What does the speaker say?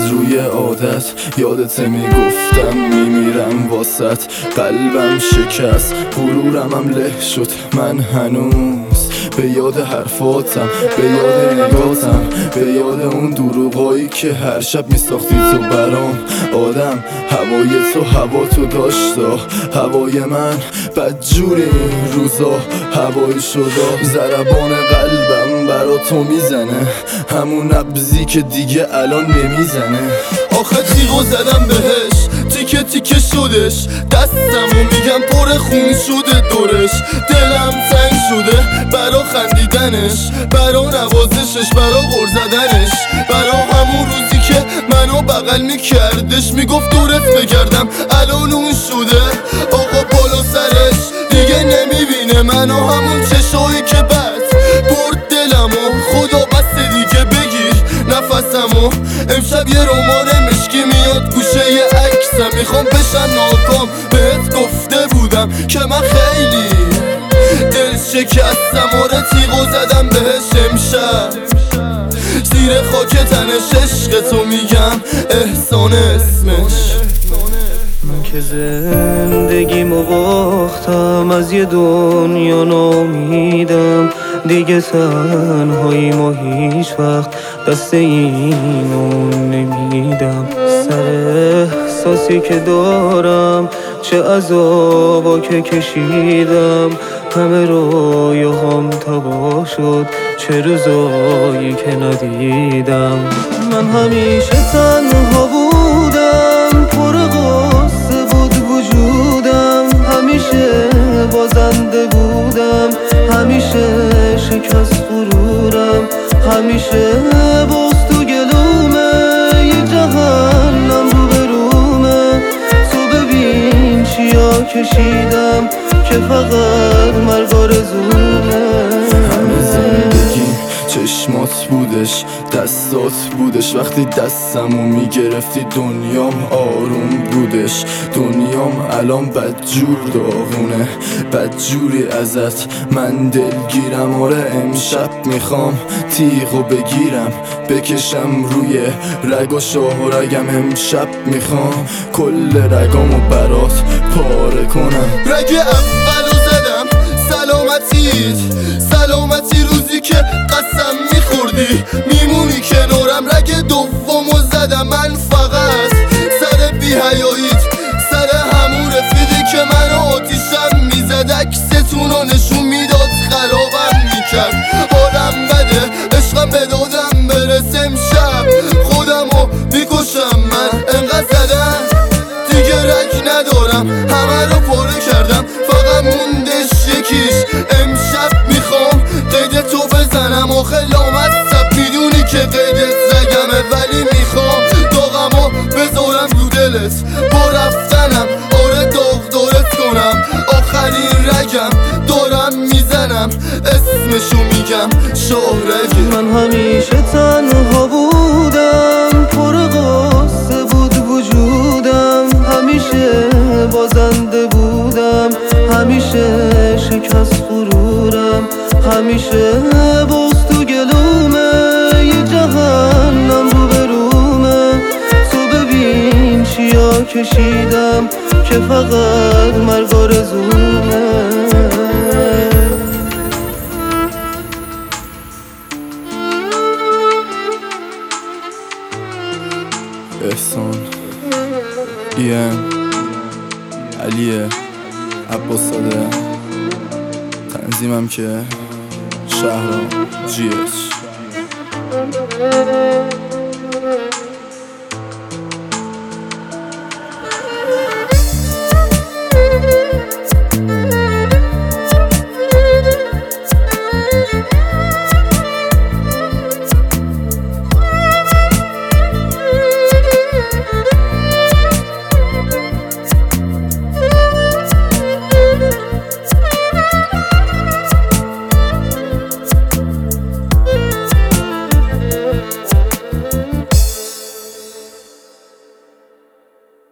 روی عادت یادت میگفتم میمیرم واسط. قلبم شکست، غرورمم له شد، من هنوز به یاد حرفاتم، به یاد نگاتم، به یاد اون دروغایی که هر شب میساختی تو برام. آدم هوای تو هوا تو داشتا، هوای من بدجوری این روزا هوایی شدا. ضربان قلبم برا تو میزنه، همون نبضی که دیگه الان نمیزنه. آخه تیغو زدم بهش، تیکه تیکه شدش، دستمو میگم پر خون شده دورش. دلم تنگ شده برا خندیدنش، برا نوازشش، برا غر زدنش، برا همون روزی که منو بغل میکردش، میگفت دورت بگردم الان اون شده. آقا بالا سرش دیگه نمیبینه منو، همون چشایی که بس برد دلمو. خدا بسته دیگه بگیر نفسمو، امشب یه رمان مشکی میاد گوشه یه عکسم. میخوام بشم ناکام، بهت گفته بودم که من خیلی دل شکستم. آره تیغو زدم بهش امشب، زیر خاک تنش عشق تو میگم احسان اسمش. من که زندگیمو باختم، از یه دنیا نامیدم، دیگه تنهاییمو هیچ وقت دست اینو نمیدم. سر احساسی که دارم، چه عذابا که کشیدم، همه رویاهام تباه شد، چه روزایی که ندیدم. من همیشه تنها بودم، پر غصه بود وجودم، همیشه بازنده بودم، همیشه شکست غرورم، همیشه باز تو گلومه، یه جهنم رو به رومه. تو ببین چیا کشیدم که فقط مرگ آرزومه. همه زندگی چشمات بودش، دستات بودش، وقتی دستمو میگرفتی دنیام آروم بودش. دنیام الان بدجور داغونه، بدجوری ازت من دلگیرم. آره امشب میخوام تیغو بگیرم، بکشم روی رگ و شاهرگم. امشب میخوام کل رگامو برات پاره کنم. رگ اولو زدم سلامتیت، سلامتی روزی که قسم میخوردی میمونی کنارم. رگ دومو زدم من فقط سر بی‌حیاییت، سر همون رفیقی که منو آتیشم میزد، عکستونو نشون میداد خرابم میکرد. حالم بده عشقم به دادم برسه، امشب خودمو میکشم. من انقدر زدم دیگه رگ ندارم، همه رو پاره کردم، فقط موندش یکیش. امشب میخوام قید تو بزنم، آخه لامصب میدونی که قیدت رگمه، ولی میخوام داغمو بذارم رو دلت با رفتنم. آره داغ دارت کنم، آخرین رگم دارم میزنم، اسمشو میگم شاهرگه. من همیشه تنها بودم، پر غصه بود وجودم، همیشه بازنده بودم، همیشه شکست غرورم، همیشه باز تو گلومه، یه جهنم رو به رومه. تو ببین چیا کشیدم که فقط مرگ آرزومه. احسان علیه عباس‌زاده، تنظیمم که شهرام GH.